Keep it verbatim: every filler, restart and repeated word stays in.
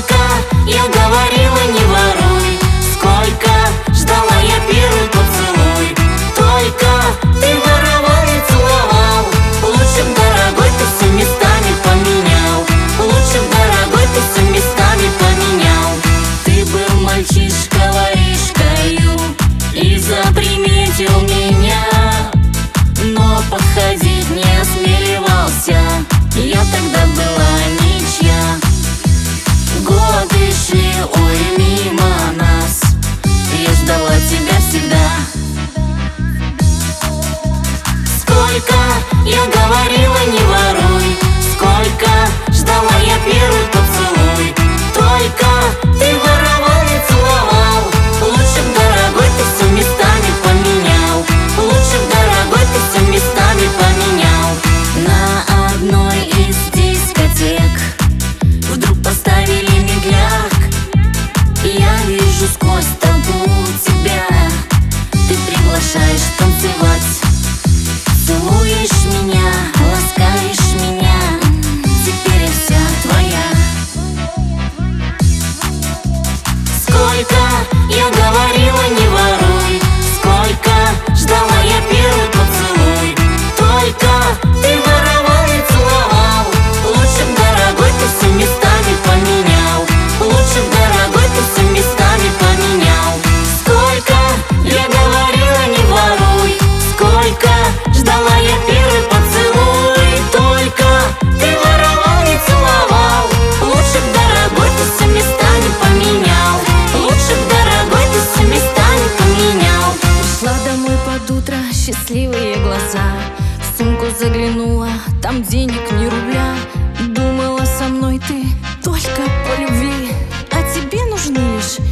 Сколько я говорила, не воруй, сколько ждала я первый поцелуй. Только ты воровал и целовал. Лучше б, дорогой, ты все местами поменял. Лучше б, дорогой, ты все местами поменял. Ты был мальчишка воришкою и заприметил меня, но походить не осмеливался. Я тогда была ничья. Годы шли, ой, мимо нас, я ждала тебя всегда. Сколько я говорила, не воруй, сколько ждала я первый поцелуй. Только ты воровал и целовал. Лучше б, дорогой, ты все местами поменял. Лучше б, дорогой, ты все местами поменял. На одной из дискотек вдруг поставили медляк. Я вижу сквозь толпу тебя, ты приглашаешь танцевать. Целуешь меня, ласкаешь меня, теперь я вся твоя. Сколько я говорила, не воруй, сколько ждала я первый поцелуй. Только ты воровал и целовал. Лучше б, дорогой, ты все местами поменял. Лучше б, дорогой, ты все местами поменял. Сколько я говорила, не воруй, сколько ждала я первый поцелуй. Только ты воровал и целовал. Лучше б, дорогой, ты все местами поменял. Лучше б, дорогой, ты все местами поменял. Ушла домой под утро, счастливые глаза. В сумку заглянула, там денег ни рубля. Думала, со мной ты только по любви, а тебе нужны лишь